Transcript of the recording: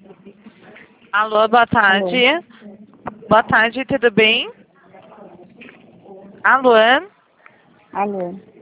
Alô, boa tarde. Boa tarde, tudo bem? Alô? Alô.